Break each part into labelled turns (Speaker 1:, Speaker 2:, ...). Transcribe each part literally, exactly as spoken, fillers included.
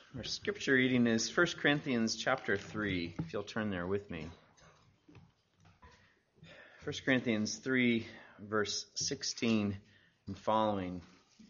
Speaker 1: Our scripture reading is First Corinthians chapter three, if you'll turn there with me. First Corinthians three, verse sixteen and following.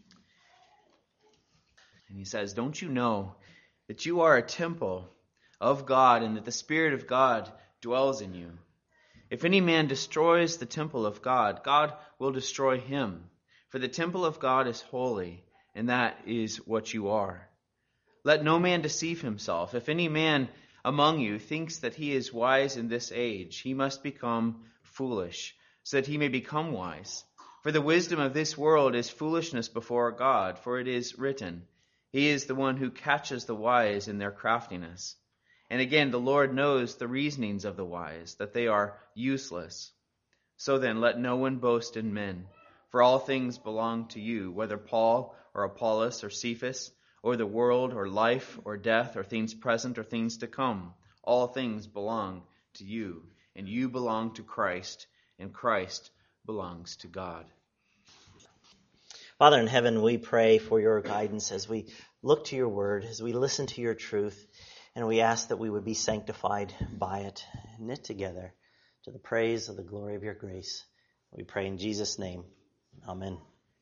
Speaker 1: And he says, "Don't you know that you are a temple of God and that the Spirit of God dwells in you? If any man destroys the temple of God, God will destroy him. For the temple of God is holy, and that is what you are. Let no man deceive himself. If any man among you thinks that he is wise in this age, he must become foolish, so that he may become wise. For the wisdom of this world is foolishness before God, for it is written, He is the one who catches the wise in their craftiness. And again, the Lord knows the reasonings of the wise, that they are useless. So then, let no one boast in men, for all things belong to you, whether Paul or Apollos or Cephas, or the world, or life, or death, or things present, or things to come. All things belong to you, and you belong to Christ, and Christ belongs to God."
Speaker 2: Father in heaven, we pray for your guidance as we look to your word, as we listen to your truth, and we ask that we would be sanctified by it, knit together to the praise of the glory of your grace. We pray in Jesus' name. Amen.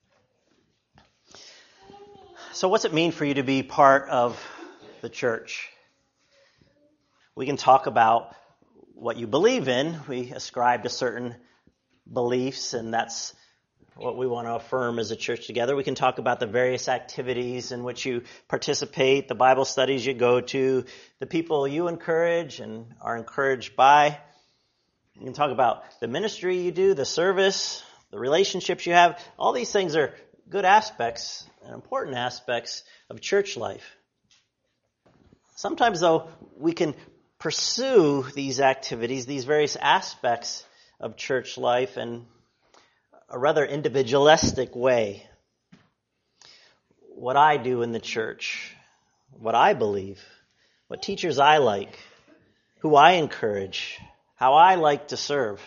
Speaker 2: So what's it mean for you to be part of the church? We can talk about what you believe in. We ascribe to certain beliefs, and that's what we want to affirm as a church together. We can talk about the various activities in which you participate, the Bible studies you go to, the people you encourage and are encouraged by. You can talk about the ministry you do, the service, the relationships you have. All these things are good aspects and important aspects of church life. Sometimes, though, we can pursue these activities, these various aspects of church life in a rather individualistic way. What I do in the church, what I believe, what teachers I like, who I encourage, how I like to serve.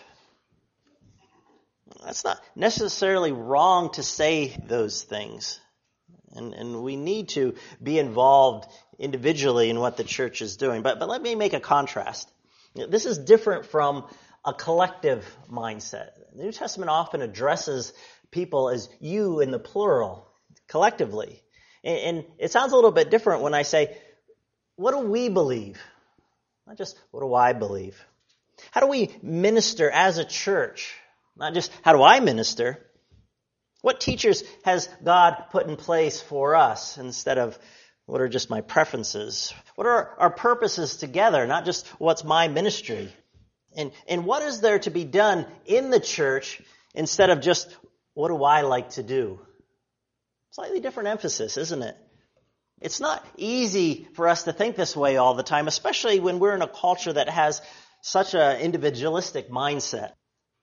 Speaker 2: That's not necessarily wrong to say those things. And, and we need to be involved individually in what the church is doing. But, but let me make a contrast. This is different from a collective mindset. The New Testament often addresses people as you in the plural, collectively. And, and it sounds a little bit different when I say, what do we believe? Not just, what do I believe? How do we minister as a church? Not just, how do I minister? What teachers has God put in place for us instead of what are just my preferences? What are our purposes together, not just what's my ministry? And, and what is there to be done in the church instead of just what do I like to do? Slightly different emphasis, isn't it? It's not easy for us to think this way all the time, especially when we're in a culture that has such an individualistic mindset.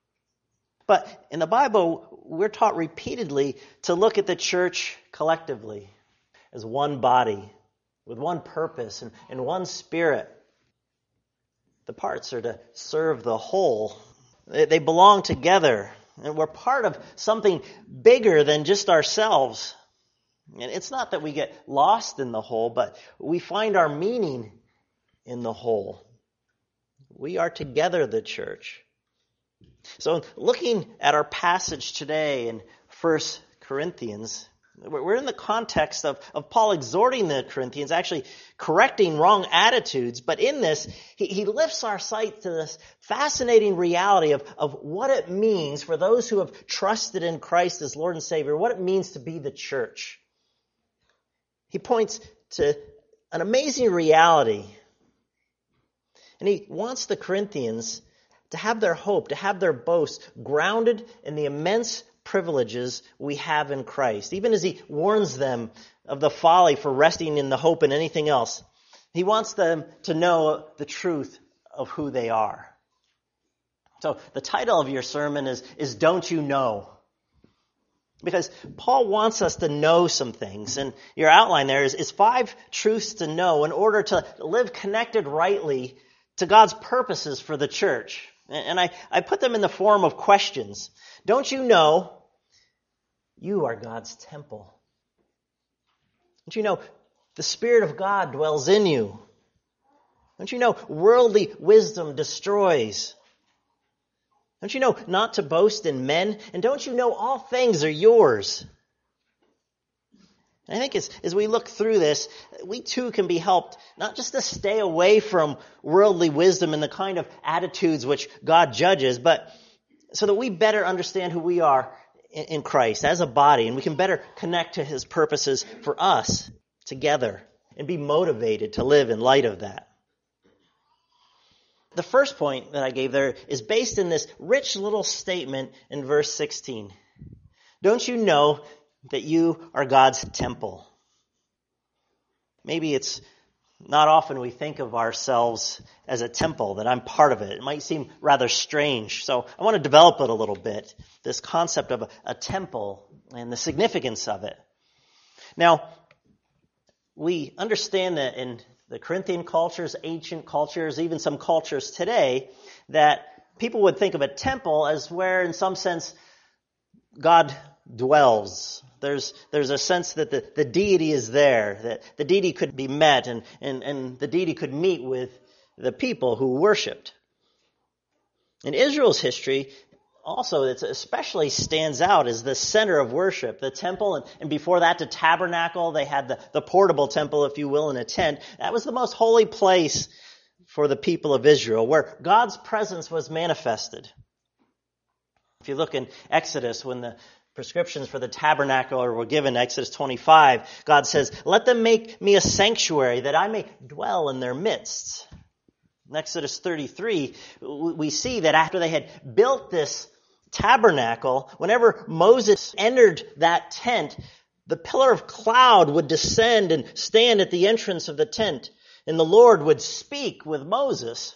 Speaker 2: But in the Bible, we're taught repeatedly to look at the church collectively as one body, with one purpose and, and one spirit. The parts are to serve the whole. They, they belong together, and we're part of something bigger than just ourselves. And it's not that we get lost in the whole, but we find our meaning in the whole. We are together the church. So looking at our passage today in First Corinthians, we're in the context of, of Paul exhorting the Corinthians, actually correcting wrong attitudes. But in this, he, he lifts our sight to this fascinating reality of, of what it means for those who have trusted in Christ as Lord and Savior, what it means to be the church. He points to an amazing reality. And he wants the Corinthians to have their hope, to have their boast grounded in the immense privileges we have in Christ. Even as he warns them of the folly for resting in the hope in anything else, he wants them to know the truth of who they are. So the title of your sermon is, is Don't You Know? Because Paul wants us to know some things. And your outline there is, is five truths to know in order to live connected rightly to God's purposes for the church. And I, I put them in the form of questions. Don't you know you are God's temple? Don't you know The Spirit of God dwells in you. Don't you know worldly wisdom destroys? Don't you know not to boast in men? And don't you know all things are yours? And I think as, as we look through this, we too can be helped not just to stay away from worldly wisdom and the kind of attitudes which God judges, but so that we better understand who we are in, in Christ as a body, and we can better connect to His purposes for us together and be motivated to live in light of that. The first point that I gave there is based in this rich little statement in verse sixteen. Don't you know that you are God's temple? Maybe it's not often we think of ourselves as a temple, that I'm part of it. It might seem rather strange. So I want to develop it a little bit, this concept of a, a temple and the significance of it. Now, we understand that in the Corinthian cultures, ancient cultures, even some cultures today, that people would think of a temple as where, in some sense, God dwells. There's there's a sense that the, the deity is there, that the deity could be met, and, and, and the deity could meet with the people who worshipped. In Israel's history, also, it especially stands out as the center of worship, the temple, and, and before that, the tabernacle. They had the, the portable temple, if you will, in a tent. That was the most holy place for the people of Israel, where God's presence was manifested. If you look in Exodus, when the prescriptions for the tabernacle were given, Exodus twenty-five, God says, "Let them make me a sanctuary, that I may dwell in their midst." In Exodus thirty-three, we see that after they had built this tabernacle, whenever Moses entered that tent, the pillar of cloud would descend and stand at the entrance of the tent, and the Lord would speak with Moses.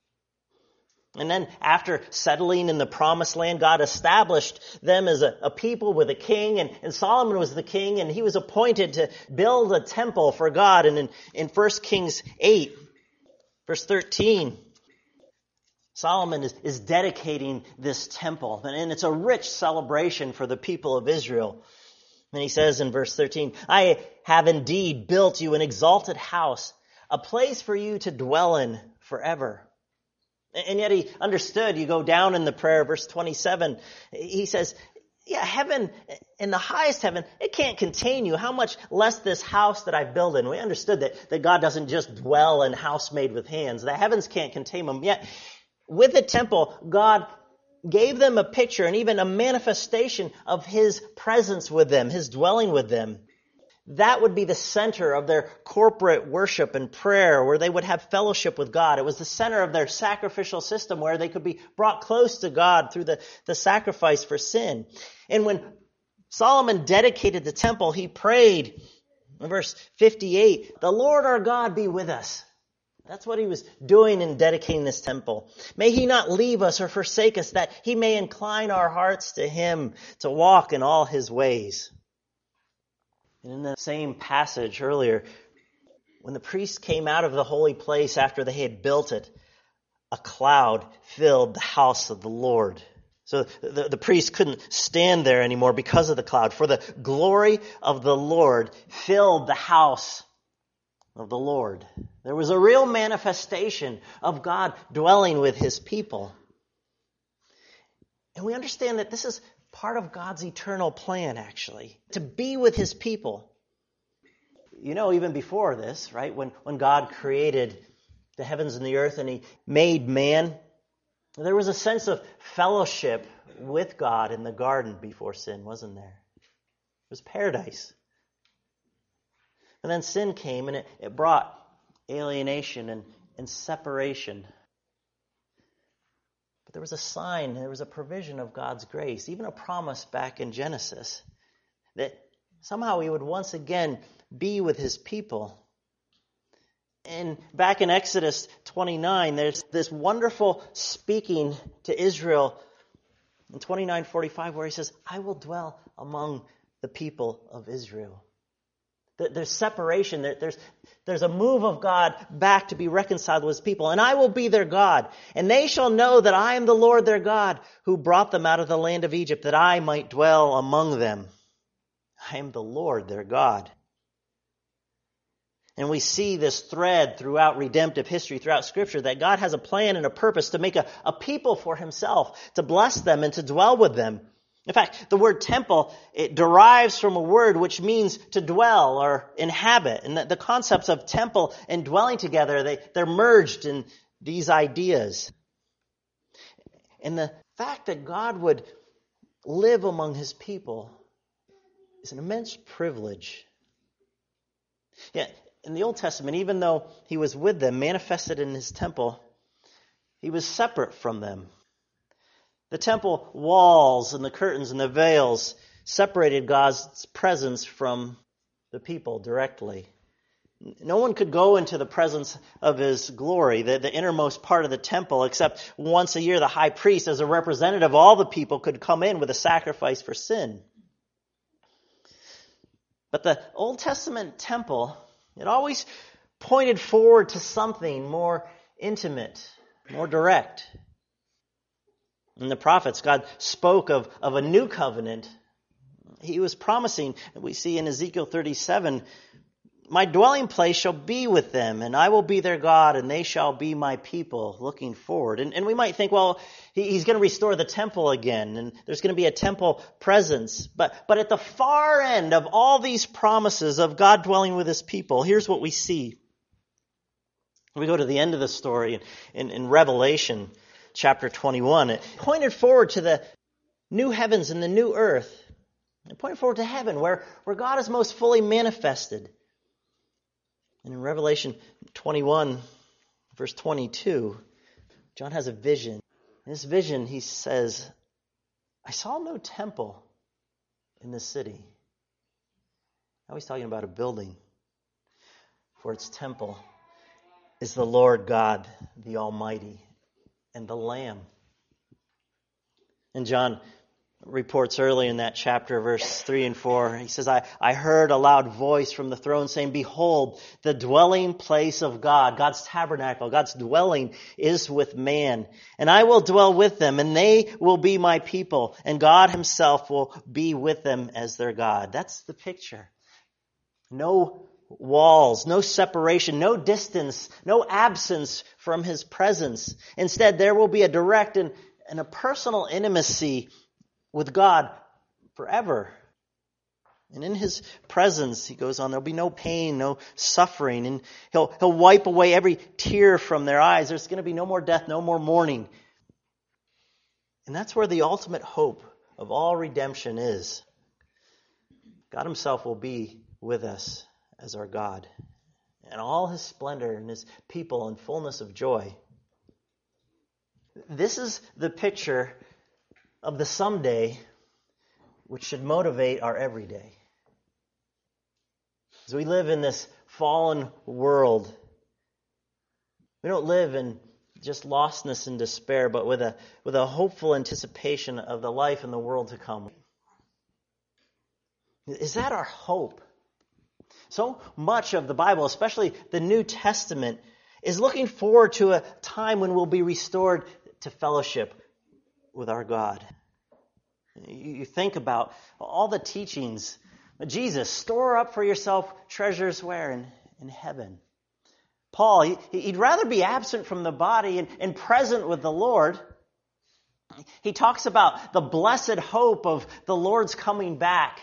Speaker 2: And then after settling in the promised land, God established them as a, a people with a king, and, and Solomon was the king, and he was appointed to build a temple for God. And in, in First Kings eight, verse thirteen, Solomon is, is dedicating this temple, and it's a rich celebration for the people of Israel. And he says in verse thirteen, "I have indeed built you an exalted house, a place for you to dwell in forever." And yet he understood, you go down in the prayer, verse twenty-seven, he says, yeah, heaven, in the highest heaven, it can't contain you. How much less this house that I build in? We understood that, that God doesn't just dwell in a house made with hands. The heavens can't contain him. Yet, with the temple, God gave them a picture and even a manifestation of His presence with them, His dwelling with them. That would be the center of their corporate worship and prayer, where they would have fellowship with God. It was the center of their sacrificial system, where they could be brought close to God through the, the sacrifice for sin. And when Solomon dedicated the temple, he prayed in verse fifty-eight, "The Lord our God be with us." That's what he was doing in dedicating this temple. "May He not leave us or forsake us, that He may incline our hearts to Him, to walk in all His ways." And in the same passage earlier, when the priests came out of the holy place after they had built it, a cloud filled the house of the Lord. So the, the priests couldn't stand there anymore because of the cloud, for the glory of the Lord filled the house of the Lord. There was a real manifestation of God dwelling with His people. And we understand that this is part of God's eternal plan, actually, to be with His people. You know, even before this, right, when, when God created the heavens and the earth and He made man, there was a sense of fellowship with God in the garden before sin, wasn't there? It was paradise. And then sin came, and it, it brought alienation and, and separation. But there was a sign, there was a provision of God's grace, even a promise back in Genesis, that somehow He would once again be with His people. And back in Exodus twenty-nine, there's this wonderful speaking to Israel in twenty-nine forty-five, where He says, "I will dwell among the people of Israel." There's separation. There's, there's a move of God back to be reconciled with His people. "And I will be their God, and they shall know that I am the Lord their God, who brought them out of the land of Egypt, that I might dwell among them. I am the Lord their God." And we see this thread throughout redemptive history, throughout Scripture, that God has a plan and a purpose to make a, a people for himself, to bless them and to dwell with them. In fact, the word temple, it derives from a word which means to dwell or inhabit. And the, the concepts of temple and dwelling together, they, they're merged in these ideas. And the fact that God would live among his people is an immense privilege. Yeah, in the Old Testament, even though he was with them, manifested in his temple, he was separate from them. The temple walls and the curtains and the veils separated God's presence from the people directly. No one could go into the presence of his glory, the, the innermost part of the temple, except once a year the high priest, as a representative of all the people, could come in with a sacrifice for sin. But the Old Testament temple, it always pointed forward to something more intimate, more direct. In the prophets, God spoke of, of a new covenant. He was promising, we see in Ezekiel thirty-seven, my dwelling place shall be with them, and I will be their God, and they shall be my people, looking forward. And, and we might think, well, he, he's going to restore the temple again, and there's going to be a temple presence. But, but at the far end of all these promises of God dwelling with his people, here's what we see. We go to the end of the story in, in, in Revelation chapter twenty-one. It pointed forward to the new heavens and the new earth. It pointed forward to heaven, where, where God is most fully manifested. And in Revelation twenty-one, verse twenty-two, John has a vision. In this vision, he says, I saw no temple in the city. Now he's talking about a building. For its temple is the Lord God, the Almighty, and the Lamb. And John reports early in that chapter, verse three and four, he says, I, I heard a loud voice from the throne saying, behold, the dwelling place of God, God's tabernacle, God's dwelling is with man. And I will dwell with them, and they will be my people, and God himself will be with them as their God. That's the picture. No walls, no separation, no distance, no absence from his presence. Instead, there will be a direct and, and a personal intimacy with God forever. And in his presence, he goes on, there'll be no pain, no suffering, and he'll, he'll wipe away every tear from their eyes. There's going to be no more death, no more mourning. And that's where the ultimate hope of all redemption is. God himself will be with us as our God, and all his splendor and his people in fullness of joy. This is the picture of the someday which should motivate our everyday. As we live in this fallen world, we don't live in just lostness and despair, but with a with a hopeful anticipation of the life and the world to come. Is that our hope? So much of the Bible, especially the New Testament, is looking forward to a time when we'll be restored to fellowship with our God. You think about all the teachings. Jesus, store up for yourself treasures where? In, in heaven. Paul, he, he'd rather be absent from the body and, and present with the Lord. He talks about the blessed hope of the Lord's coming back.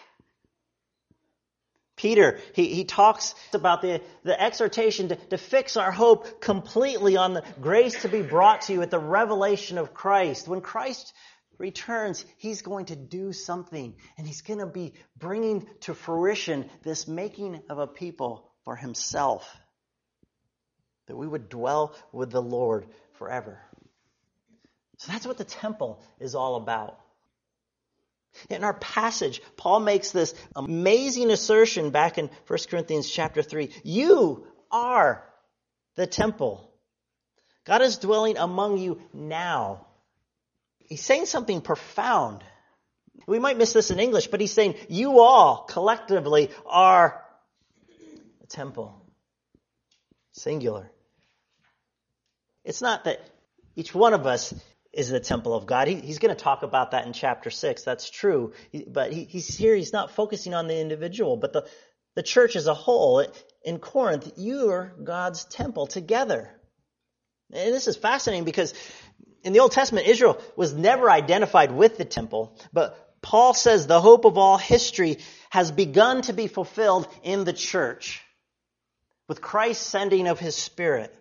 Speaker 2: Peter, he, he talks about the, the exhortation to, to fix our hope completely on the grace to be brought to you at the revelation of Christ. When Christ returns, he's going to do something, and he's going to be bringing to fruition this making of a people for himself, that we would dwell with the Lord forever. So that's what the temple is all about. In our passage, Paul makes this amazing assertion back in First Corinthians chapter three. You are the temple. God is dwelling among you now. He's saying something profound. We might miss this in English, but he's saying you all collectively are a temple. Singular. It's not that each one of us is the temple of God. He, he's going to talk about that in chapter six. That's true. He, but he, he's here, he's not focusing on the individual, but the, the church as a whole. It, in Corinth, you're God's temple together. And this is fascinating because in the Old Testament, Israel was never identified with the temple, but Paul says the hope of all history has begun to be fulfilled in the church with Christ's sending of his Spirit.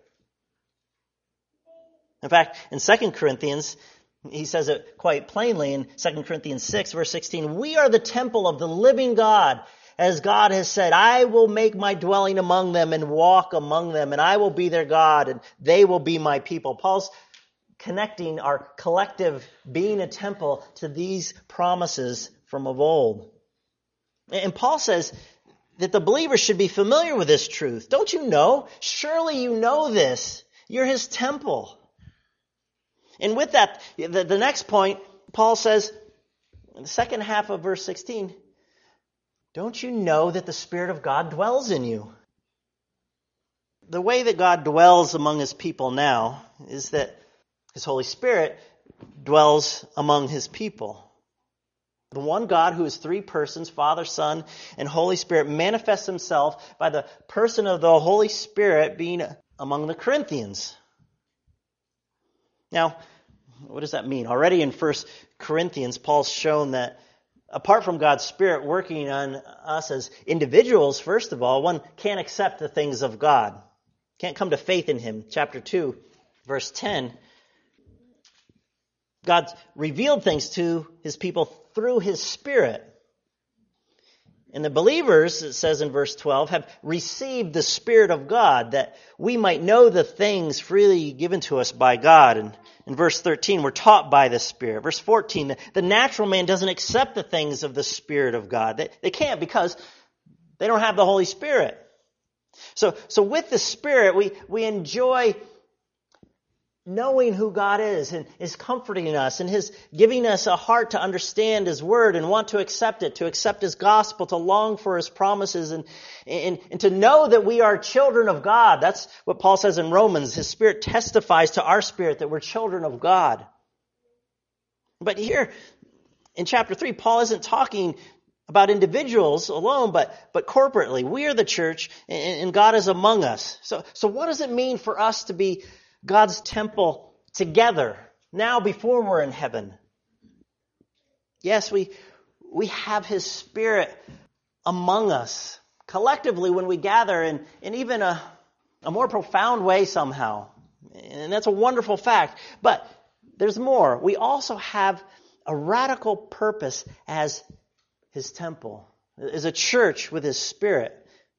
Speaker 2: In fact, in Second Corinthians, he says it quite plainly in Second Corinthians six, verse sixteen, we are the temple of the living God, as God has said, I will make my dwelling among them and walk among them, and I will be their God, and they will be my people. Paul's connecting our collective being a temple to these promises from of old. And Paul says that the believers should be familiar with this truth. Don't you know? Surely you know this. You're his temple. And with that, the, the next point, Paul says, in the second half of verse sixteen, don't you know that the Spirit of God dwells in you? The way that God dwells among his people now is that his Holy Spirit dwells among his people. The one God who is three persons, Father, Son, and Holy Spirit, manifests himself by the person of the Holy Spirit being among the Corinthians. Now, what does that mean? Already in First Corinthians, Paul's shown that apart from God's Spirit working on us as individuals, first of all, one can't accept the things of God. Can't come to faith in him. Chapter two, verse ten. God revealed things to his people through his Spirit. And the believers, it says in verse twelve, have received the Spirit of God that we might know the things freely given to us by God. And in verse thirteen, we're taught by the Spirit. Verse fourteen, the natural man doesn't accept the things of the Spirit of God. They, they can't because they don't have the Holy Spirit. So, so with the Spirit, we, we enjoy knowing who God is and is comforting us and his giving us a heart to understand his word and want to accept it, to accept his gospel, to long for his promises and, and, and to know that we are children of God. That's what Paul says in Romans. His Spirit testifies to our spirit that we're children of God. But here in chapter three, Paul isn't talking about individuals alone, but, but corporately. We are the church and, and God is among us. So, so what does it mean for us to be God's temple together now before we're in heaven? Yes, we we have his Spirit among us collectively when we gather in, in even a, a more profound way somehow. And that's a wonderful fact. But there's more. We also have a radical purpose as his temple, as a church with his Spirit.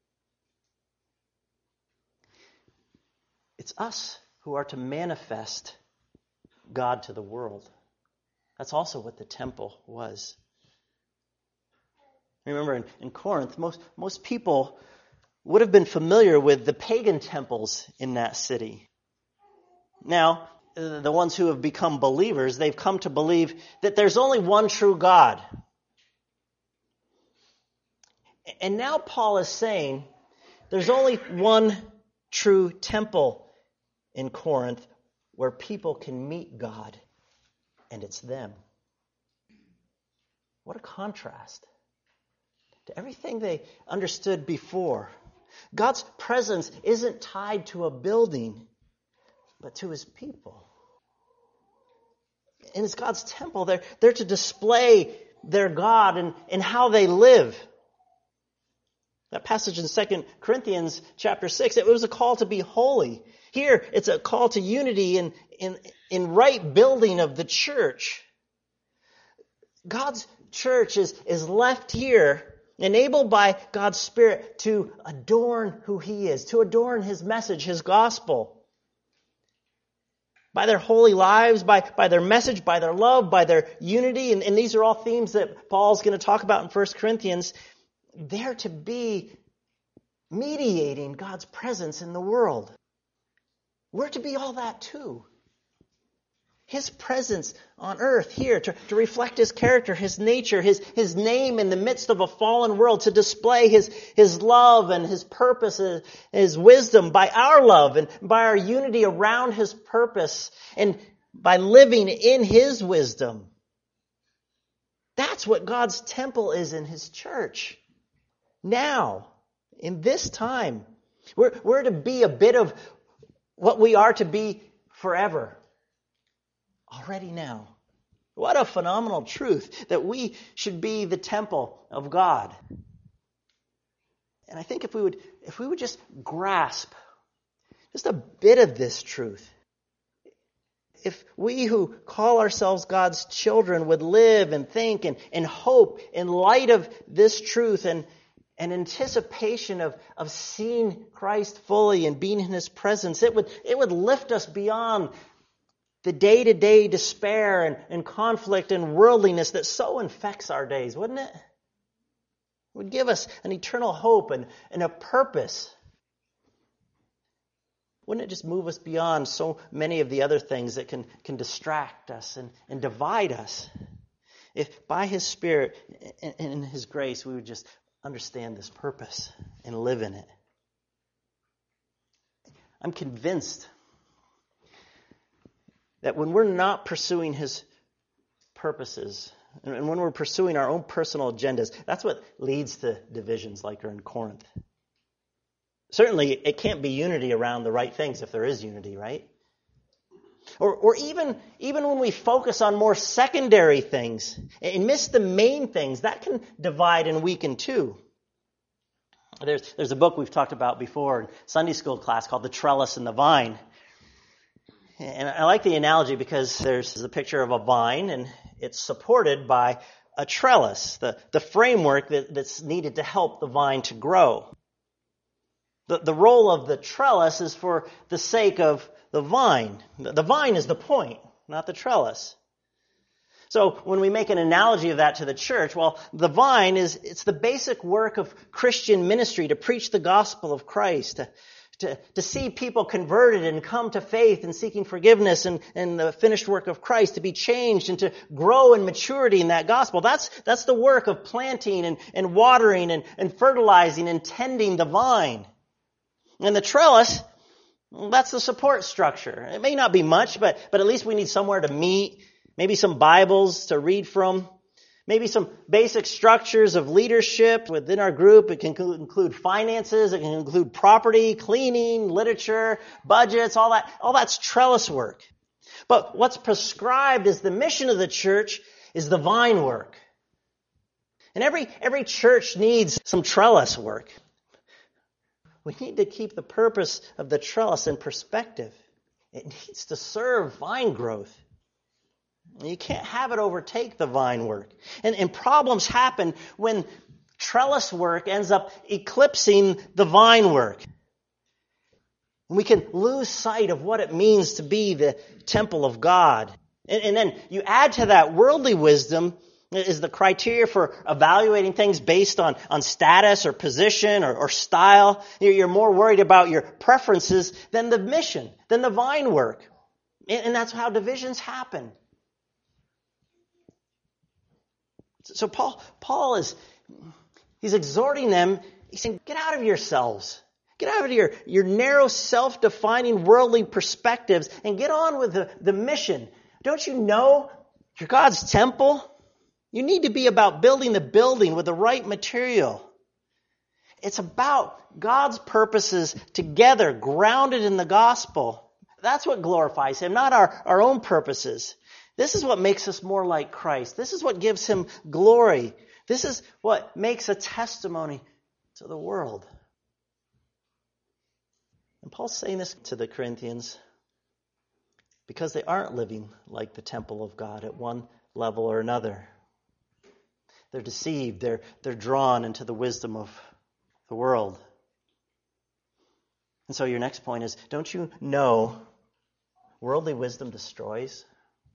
Speaker 2: It's us who are to manifest God to the world. That's also what the temple was. Remember, in, in Corinth, most, most people would have been familiar with the pagan temples in that city. Now, the ones who have become believers, they've come to believe that there's only one true God. And now Paul is saying there's only one true temple in Corinth where people can meet God, and it's them. What a contrast to everything they understood before. God's presence isn't tied to a building, but to his people. And it's God's temple. They're, they're to display their God and, and how they live. That passage in Second Corinthians chapter six, it was a call to be holy. Here, it's a call to unity in, in, in right building of the church. God's church is, is left here, enabled by God's Spirit to adorn who he is, to adorn his message, his gospel. By their holy lives, by, by their message, by their love, by their unity. And, and these are all themes that Paul's going to talk about in First Corinthians. They're to be mediating God's presence in the world. We're to be all that too. His presence on earth here to, to reflect his character, his nature, his, his name in the midst of a fallen world, to display his, his love and his purpose, his, his wisdom by our love and by our unity around his purpose and by living in his wisdom. That's what God's temple is in his church. Now, in this time, We're, we're to be a bit of what we are to be forever. Already now. What a phenomenal truth that we should be the temple of God. And I think if we would if we would just grasp just a bit of this truth, if we who call ourselves God's children would live and think and, and hope in light of this truth and, and anticipation of, of seeing Christ fully and being in His presence, it would it would lift us beyond the day-to-day despair and, and conflict and worldliness that so infects our days, wouldn't it? It would give us an eternal hope and, and a purpose. Wouldn't it just move us beyond so many of the other things that can, can distract us and, and divide us? If by His Spirit and, and His grace we would just understand this purpose and live in it. I'm convinced that when we're not pursuing His purposes, and when we're pursuing our own personal agendas, that's what leads to divisions like are in Corinth. Certainly, it can't be unity around the right things if there is unity, right? Or, or even, even when we focus on more secondary things and miss the main things, that can divide and weaken too. There's, there's a book we've talked about before in Sunday school class called The Trellis and the Vine. And I like the analogy because there's the picture of a vine and it's supported by a trellis, the, the framework that, that's needed to help the vine to grow. The, the role of the trellis is for the sake of the vine. The vine is the point, not the trellis. So when we make an analogy of that to the church, well, the vine is, it's the basic work of Christian ministry to preach the gospel of Christ, to To, to see people converted and come to faith and seeking forgiveness and, and the finished work of Christ, to be changed and to grow in maturity in that gospel. That's, that's the work of planting and, and watering and, and fertilizing and tending the vine. And the trellis, well, that's the support structure. It may not be much, but, but at least we need somewhere to meet, maybe some Bibles to read from. Maybe some basic structures of leadership within our group. It can include finances. It can include property, cleaning, literature, budgets, all that. All that's trellis work. But what's prescribed as the mission of the church is the vine work. And every, every church needs some trellis work. We need to keep the purpose of the trellis in perspective. It needs to serve vine growth. You can't have it overtake the vine work. And, and problems happen when trellis work ends up eclipsing the vine work. And we can lose sight of what it means to be the temple of God. And, and then you add to that worldly wisdom is the criteria for evaluating things based on, on status or position or, or style. You're, you're more worried about your preferences than the mission, than the vine work. And, and that's how divisions happen. So Paul, Paul is, he's exhorting them. He's saying, get out of yourselves. Get out of your, your narrow, self-defining, worldly perspectives and get on with the, the mission. Don't you know you're God's temple? You need to be about building the building with the right material. It's about God's purposes together, grounded in the gospel. That's what glorifies Him, not our, our own purposes. This is what makes us more like Christ. This is what gives Him glory. This is what makes a testimony to the world. And Paul's saying this to the Corinthians because they aren't living like the temple of God at one level or another. They're deceived. They're, they're drawn into the wisdom of the world. And so your next point is, don't you know worldly wisdom destroys?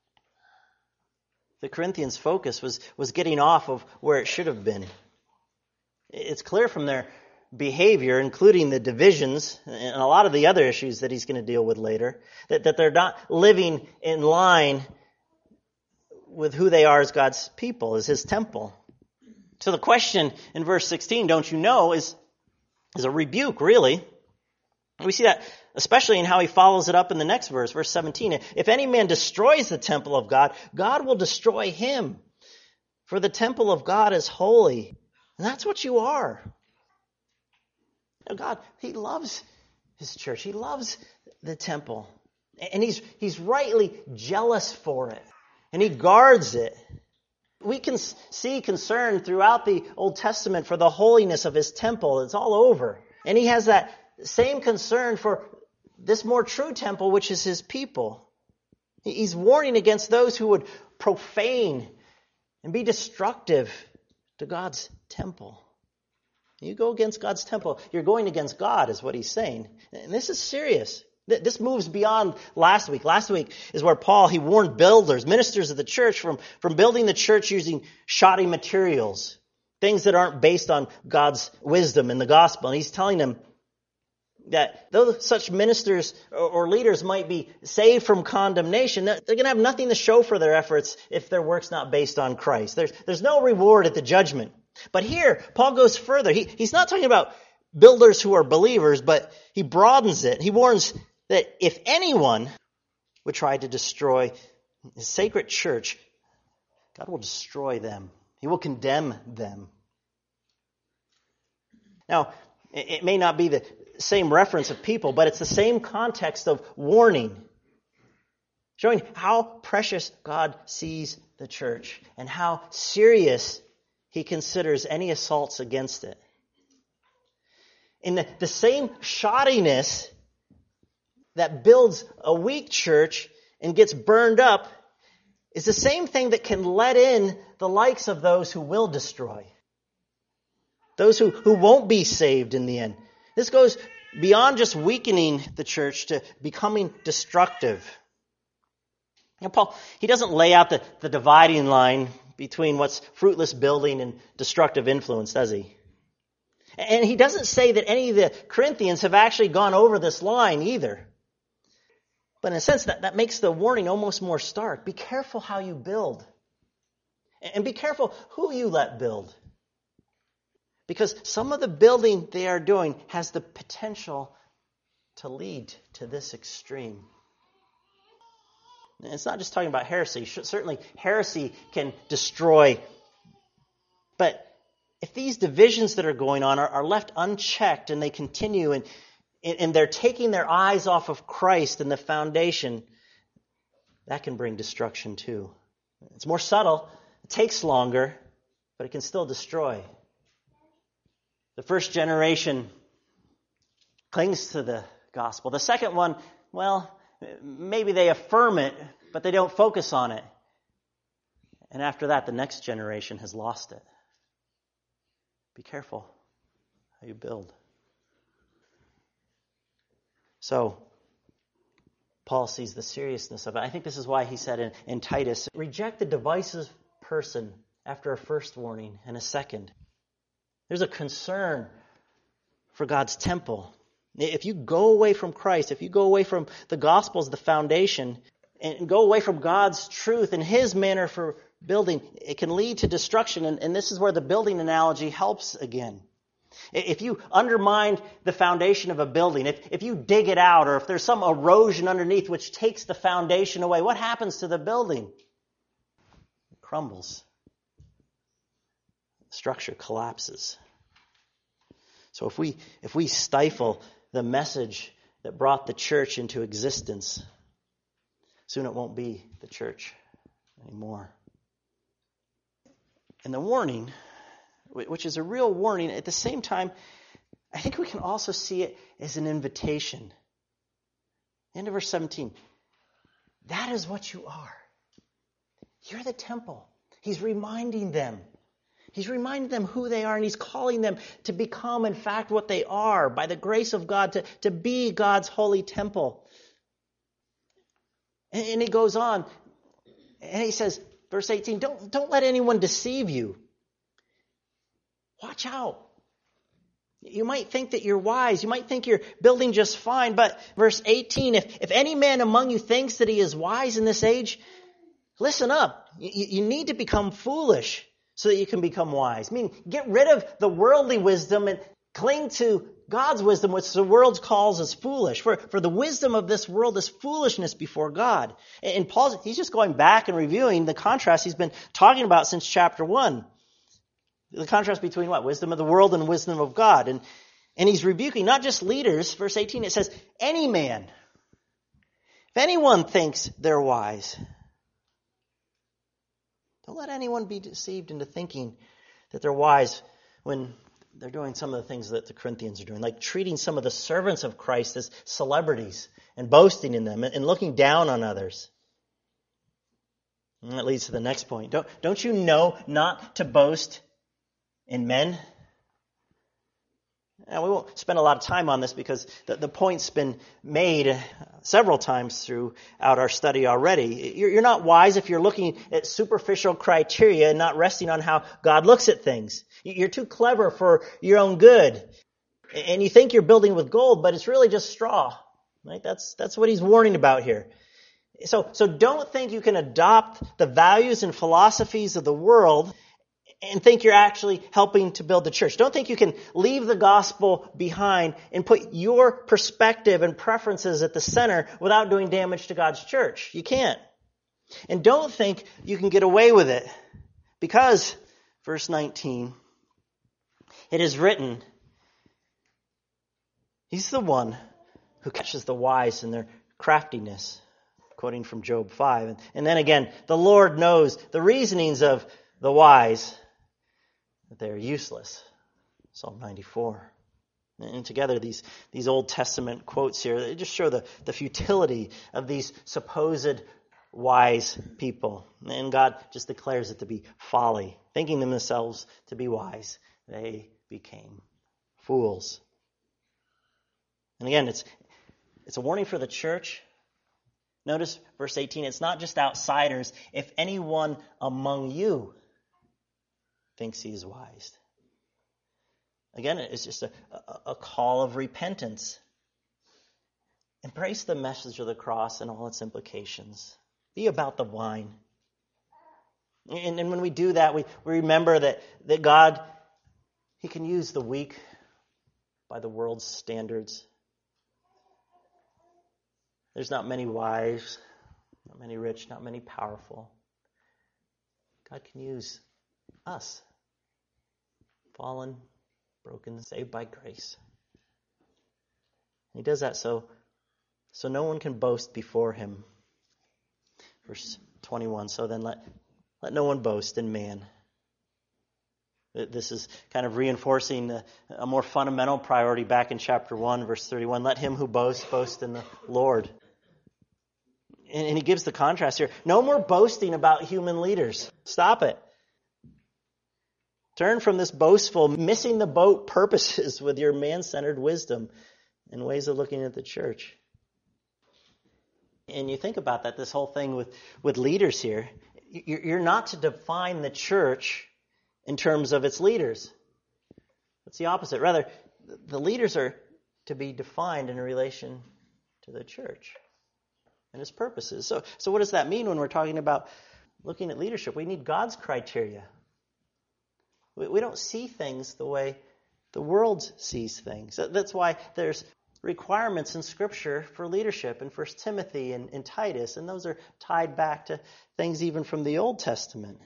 Speaker 2: The Corinthians' focus was, was getting off of where it should have been. It's clear from their behavior, including the divisions and a lot of the other issues that he's going to deal with later, that, that they're not living in line with who they are as God's people, as His temple. So the question in verse sixteen, don't you know, is, is a rebuke, really. We see that especially in how he follows it up in the next verse, verse seventeen. If any man destroys the temple of God, God will destroy him. For the temple of God is holy. And that's what you are. You know, God, he loves his church. He loves the temple. And he's, he's rightly jealous for it. And he guards it. We can see concern throughout the Old Testament for the holiness of his temple. It's all over. And he has that same concern for this more true temple, which is his people. He's warning against those who would profane and be destructive to God's temple. You go against God's temple, you're going against God, is what he's saying. And this is serious. This moves beyond last week. Last week is where Paul, he warned builders, ministers of the church from, from building the church using shoddy materials, things that aren't based on God's wisdom in the gospel. And he's telling them that though such ministers or leaders might be saved from condemnation, they're going to have nothing to show for their efforts if their work's not based on Christ. There's, there's no reward at the judgment. But here, Paul goes further. He, he's not talking about builders who are believers, but he broadens it. He warns that if anyone would try to destroy his sacred church, God will destroy them. He will condemn them. Now, it may not be the same reference of people, but it's the same context of warning, showing how precious God sees the church and how serious he considers any assaults against it. In the, the same shoddiness that builds a weak church and gets burned up is the same thing that can let in the likes of those who will destroy. Those who, who won't be saved in the end. This goes beyond just weakening the church to becoming destructive. And Paul, he doesn't lay out the, the dividing line between what's fruitless building and destructive influence, does he? And he doesn't say that any of the Corinthians have actually gone over this line either. But in a sense, that, that makes the warning almost more stark. Be careful how you build. And be careful who you let build. Because some of the building they are doing has the potential to lead to this extreme. And it's not just talking about heresy. Certainly, heresy can destroy. But if these divisions that are going on are, are left unchecked and they continue and, and they're taking their eyes off of Christ and the foundation, that can bring destruction too. It's more subtle. It takes longer, but it can still destroy. The first generation clings to the gospel. The second one, well, maybe they affirm it, but they don't focus on it. And after that, the next generation has lost it. Be careful how you build. So, Paul sees the seriousness of it. I think this is why he said in, in Titus, reject the divisive person after a first warning and a second. There's a concern for God's temple. If you go away from Christ, if you go away from the gospel as the foundation, and go away from God's truth and his manner for building, it can lead to destruction. And, and this is where the building analogy helps again. If you undermine the foundation of a building, if, if you dig it out, or if there's some erosion underneath which takes the foundation away, what happens to the building? It crumbles. The structure collapses. So if we if we stifle the message that brought the church into existence, soon it won't be the church anymore. And the warning, which is a real warning, at the same time, I think we can also see it as an invitation. End of verse seventeen. That is what you are. You're the temple. He's reminding them. He's reminding them who they are, and he's calling them to become, in fact, what they are by the grace of God, to, to be God's holy temple. And, and he goes on, and he says, verse eighteen, don't, don't let anyone deceive you. Watch out. You might think that you're wise. You might think you're building just fine. But verse eighteen, if, if any man among you thinks that he is wise in this age, listen up. You, you need to become foolish so that you can become wise. I mean, get rid of the worldly wisdom and cling to God's wisdom, which the world calls as foolish. For, for the wisdom of this world is foolishness before God. And Paul, he's just going back and reviewing the contrast he's been talking about since chapter one. The contrast between what? Wisdom of the world and wisdom of God. And, And he's rebuking not just leaders. Verse eighteen, it says, any man. If anyone thinks they're wise, don't let anyone be deceived into thinking that they're wise when they're doing some of the things that the Corinthians are doing, like treating some of the servants of Christ as celebrities and boasting in them and looking down on others. And that leads to the next point. Don't, don't you know not to boast in men? Now, we won't spend a lot of time on this because the, the point's been made several times throughout our study already. You're, you're not wise if you're looking at superficial criteria and not resting on how God looks at things. You're too clever for your own good. And you think you're building with gold, but it's really just straw. Right? That's, that's what he's warning about here. So, so don't think you can adopt the values and philosophies of the world and think you're actually helping to build the church. Don't think you can leave the gospel behind and put your perspective and preferences at the center without doing damage to God's church. You can't. And don't think you can get away with it because, verse nineteen, it is written, he's the one who catches the wise in their craftiness, quoting from Job five. And then again, the Lord knows the reasonings of the wise, that they're useless. Psalm ninety-four. And together, these, these Old Testament quotes here, they just show the, the futility of these supposed wise people. And God just declares it to be folly. Thinking themselves to be wise, they became fools. And again, it's, it's a warning for the church. Notice verse eighteen, it's not just outsiders. If anyone among you thinks he is wise. Again, it's just a, a, a call of repentance. Embrace the message of the cross and all its implications. Be about the vine. And, and when we do that, we, we remember that, that God, he can use the weak by the world's standards. There's not many wise, not many rich, not many powerful. God can use us, fallen, broken, saved by grace. He does that so, so no one can boast before him. Verse twenty-one, so then let, let no one boast in man. This is kind of reinforcing a, a more fundamental priority back in chapter one, verse thirty-one. Let him who boasts, boast in the Lord. And, and he gives the contrast here. No more boasting about human leaders. Stop it. Turn from this boastful, missing the boat purposes with your man-centered wisdom and ways of looking at the church. And you think about that, this whole thing with, with leaders here. You're not to define the church in terms of its leaders. It's the opposite. Rather, the leaders are to be defined in relation to the church and its purposes. So, so what does that mean when we're talking about looking at leadership? We need God's criteria. We, we don't see things the way the world sees things. That's why there's requirements in Scripture for leadership in First Timothy and, and Titus, and those are tied back to things even from the Old Testament.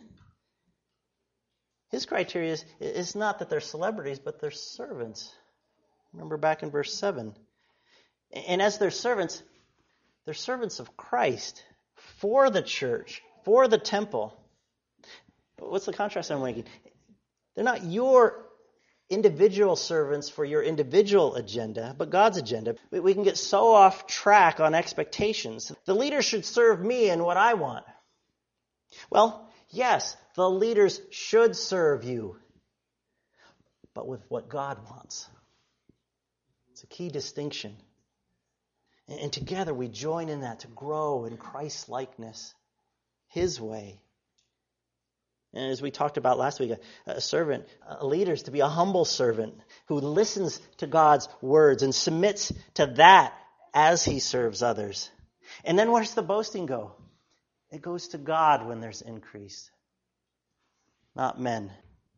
Speaker 2: His criteria is, is not that they're celebrities, but they're servants. Remember back in verse seven. And as they're servants, they're servants of Christ for the church, for the temple. What's the contrast I'm making? They're not your individual servants for your individual agenda, but God's agenda. We can get so off track on expectations. The leader should serve me and what I want. Well, yes, the leaders should serve you, but with what God wants. It's a key distinction. And together we join in that to grow in Christ-likeness, His way. And as we talked about last week, a, a servant, a leader is to be a humble servant who listens to God's words and submits to that as he serves others. And then where's the boasting go? It goes to God when there's increase, not men.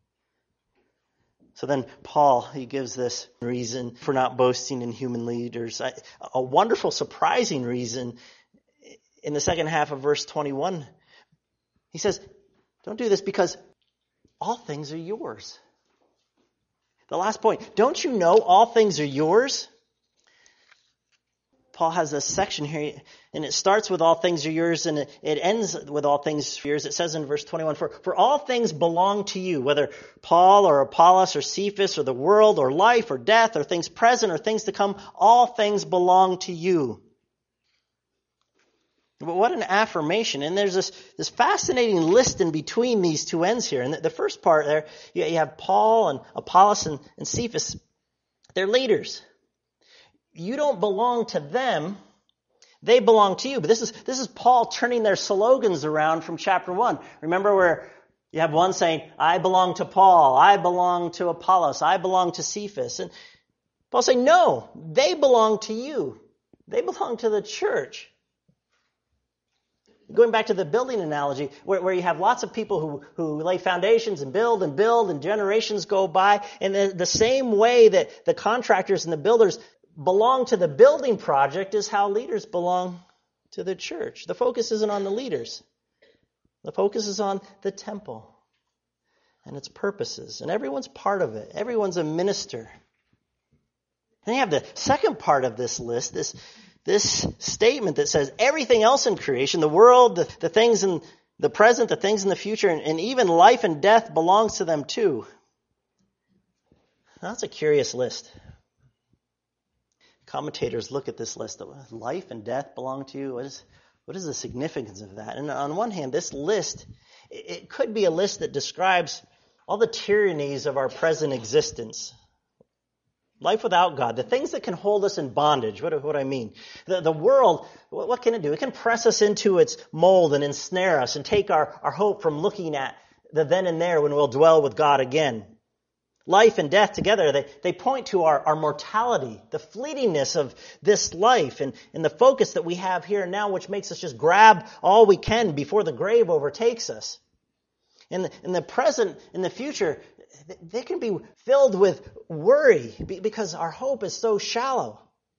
Speaker 2: So then Paul, he gives this reason for not boasting in human leaders. A wonderful, surprising reason in the second half of verse twenty-one. He says, don't do this because all things are yours. The last point, don't you know all things are yours? Paul has a section here, and it starts with all things are yours, and it, it ends with all things are yours. It says in verse twenty-one, for, for all things belong to you, whether Paul or Apollos or Cephas or the world or life or death or things present or things to come, all things belong to you. But what an affirmation. And there's this, this fascinating list in between these two ends here. And the, the first part there, you, you have Paul and Apollos and, and Cephas. They're leaders. You don't belong to them. They belong to you. But this is this is Paul turning their slogans around from chapter one. Remember where you have one saying, I belong to Paul, I belong to Apollos, I belong to Cephas. And Paul's saying, no, they belong to you. They belong to the church. Going back to the building analogy, where, where you have lots of people who, who lay foundations and build and build and generations go by. And the, the same way that the contractors and the builders belong to the building project is how leaders belong to the church. The focus isn't on the leaders. The focus is on the temple and its purposes. And everyone's part of it. Everyone's a minister. Then you have the second part of this list, this, this statement that says everything else in creation, the world, the, the things in the present, the things in the future, and, and even life and death belongs to them too. Now, that's a curious list. Commentators look at this list. Life and death belong to you. What is, what is the significance of that? And on one hand, this list, it could be a list that describes all the tyrannies of our present existence. Life without God, the things that can hold us in bondage. What, what do I mean? The, the world, what, what can it do? It can press us into its mold and ensnare us and take our, our hope from looking at the then and there when we'll dwell with God again. Life and death together, they, they point to our, our mortality, the fleetingness of this life, and, and the focus that we have here and now, which makes us just grab all we can before the grave overtakes us. In the, in the present, in the future, they can be filled with worry because our hope is so shallow.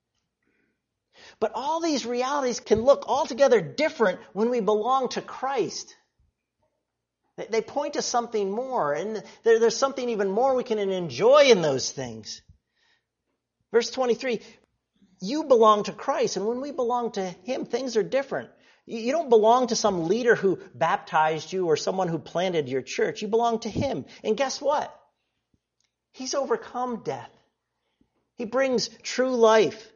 Speaker 2: But all these realities can look altogether different when we belong to Christ. They point to something more, and there's something even more we can enjoy in those things. Verse twenty-three, you belong to Christ, and when we belong to Him, things are different. You don't belong to some leader who baptized you or someone who planted your church. You belong to Him. And guess what? He's overcome death. He brings true life.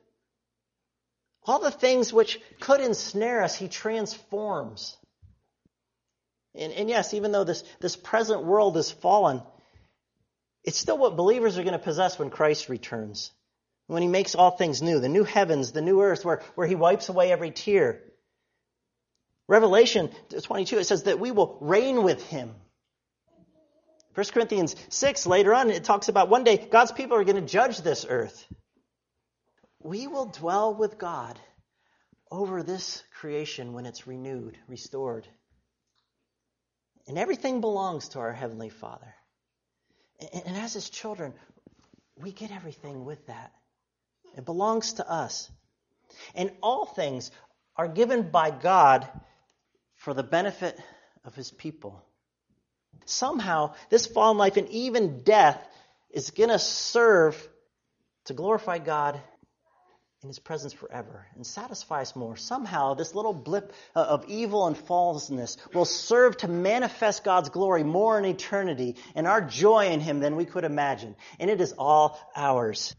Speaker 2: All the things which could ensnare us, He transforms. And, and yes, even though this, this present world is fallen, it's still what believers are going to possess when Christ returns. When He makes all things new, the new heavens, the new earth, where, where He wipes away every tear. Revelation twenty-two, it says that we will reign with Him. First Corinthians six, later on, it talks about one day God's people are going to judge this earth. We will dwell with God over this creation when it's renewed, restored. And everything belongs to our Heavenly Father. And, and as His children, we get everything with that. It belongs to us. And all things are given by God for the benefit of His people. Somehow, this fallen life and even death is going to serve to glorify God in His presence forever and satisfy us more. Somehow, this little blip of evil and falseness will serve to manifest God's glory more in eternity and our joy in Him than we could imagine. And it is all ours.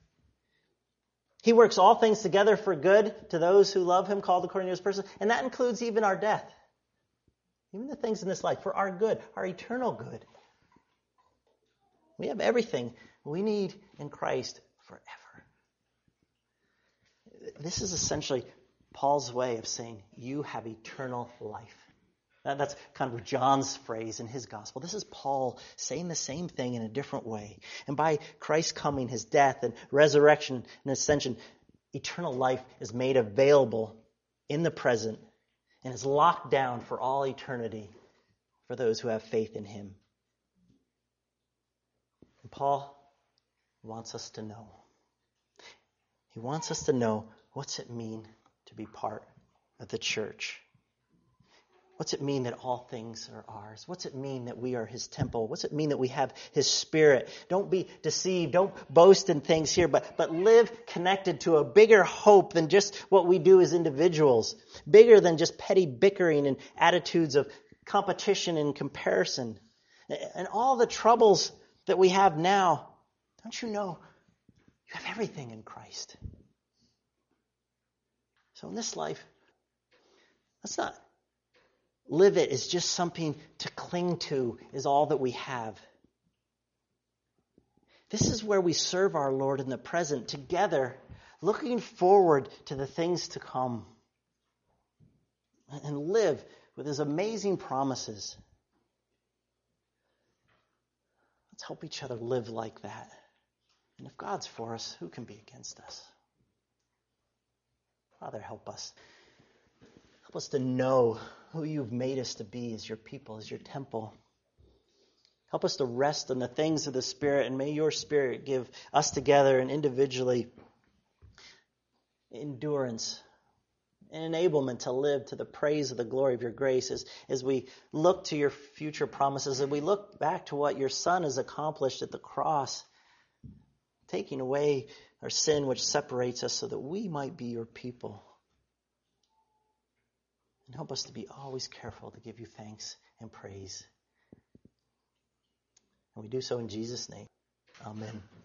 Speaker 2: He works all things together for good to those who love Him, called according to His purpose, and that includes even our death. Even the things in this life, for our good, our eternal good. We have everything we need in Christ forever. This is essentially Paul's way of saying, you have eternal life. That's kind of John's phrase in his gospel. This is Paul saying the same thing in a different way. And by Christ's coming, His death and resurrection and ascension, eternal life is made available in the present and is locked down for all eternity for those who have faith in Him. And Paul wants us to know. He wants us to know, what's it mean to be part of the church? What's it mean that all things are ours? What's it mean that we are his temple? What's it mean that we have his Spirit? Don't be deceived. Don't boast in things here, but, but live connected to a bigger hope than just what we do as individuals. Bigger than just petty bickering and attitudes of competition and comparison. And all the troubles that we have now, don't you know you have everything in Christ? So in this life, let's not live it as just something to cling to is all that we have. This is where we serve our Lord in the present together, looking forward to the things to come. And live with his amazing promises. Let's help each other live like that. And if God's for us, who can be against us? Father, help us. Help us to know who you've made us to be as your people, as your temple. Help us to rest on the things of the Spirit, and may your Spirit give us together and individually endurance and enablement to live to the praise of the glory of your grace as, as we look to your future promises, and we look back to what your Son has accomplished at the cross, taking away our sin which separates us so that we might be your people. And help us to be always careful to give you thanks and praise. And we do so in Jesus' name. Amen.